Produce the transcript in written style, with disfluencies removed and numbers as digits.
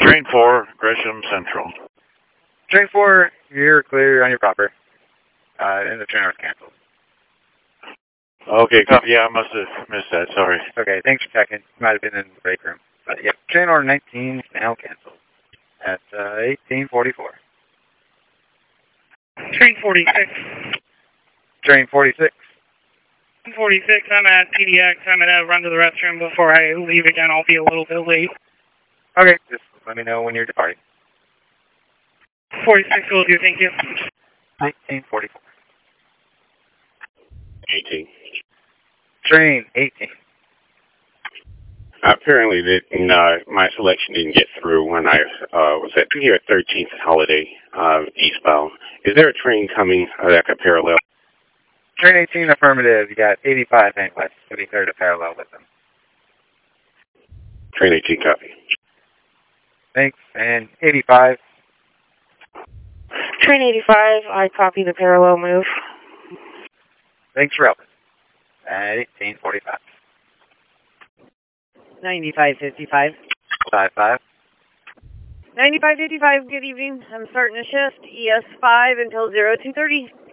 Train 4, Gresham Central. Train 4, you're clear on your proper. And the train was canceled. Okay, copy. Yeah, I must have missed that. Sorry. Okay, thanks for checking. Might have been in the break room. But yeah, train order 19 now canceled at 1844. Train 46. Train 46. 46, I'm at PDX. I'm going to run to the restroom before I leave again. I'll be a little bit late. Okay, just let me know when you're departing. 46 will do, thank you. 1944. 18. Train 18. Apparently, my selection didn't get through when I was here at 13th Holiday, eastbound. Is there a train coming that could parallel? Train 18, affirmative. You got 85 Bank West, 33rd to parallel with them. Train 18, copy. Thanks. And 85. Train 85, I copy the parallel move. Thanks for helping. At 1845. 9555. 55. 9555, good evening. I'm starting a shift, ES5 until 0230.